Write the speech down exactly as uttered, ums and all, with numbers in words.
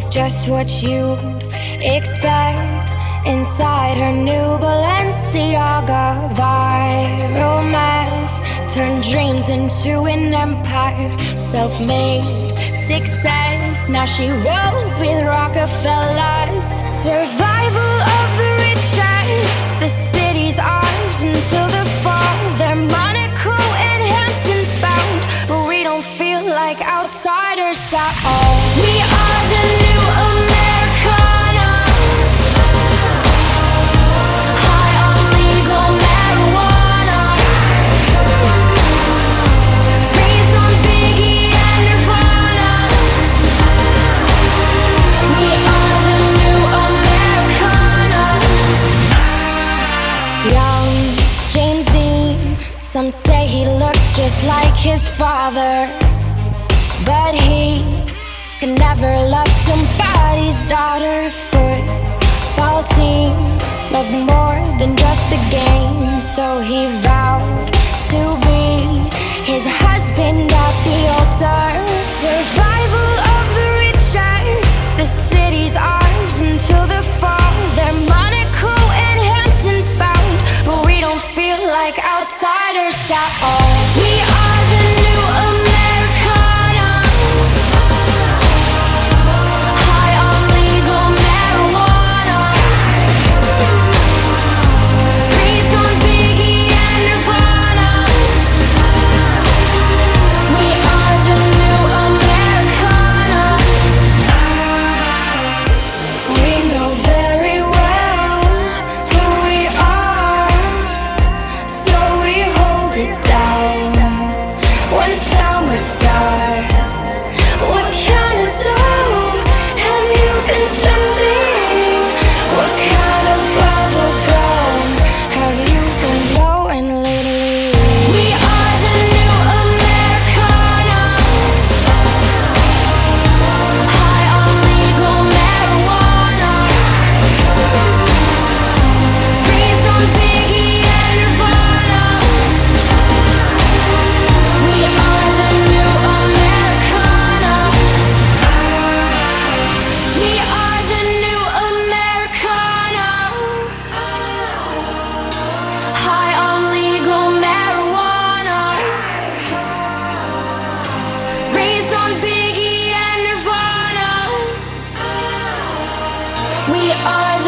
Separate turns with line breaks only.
looks just what you'd expect inside her new Balenciaga. Viral mess turned dreams into an empire. Self-made success, now she rolls with Rockefellers. Survival of the richest, the city's ours until the fall. They're Monaco and Hamptons bound, but we don't feel like outsiders at all. We are the new Americana, high on legal marijuana, raised on Biggie and Nirvana. We are the new Americana. Young James Dean, some say he looks just like his father, but he could never love somebody's daughter. Football team loved more than just the game, so he vowed to be his husband at the altar. Survival of the richest, the city's ours until the fall. They're Monaco and Hamptons bound, but we don't feel like outsiders at all. We are the new Americana, high on legal marijuana, raised on Biggie and Nirvana. We are the new Americana. We know very well who we are, so we hold it down when summer starts. What kind of dough have you been spending? What kind of bubble gum have you been blowing lately? We are the new Americana, high on legal marijuana, raised on Biggie and Nirvana. We are the new Americana. We are the new Americana, high on legal marijuana, raised on Biggie and Nirvana. We are the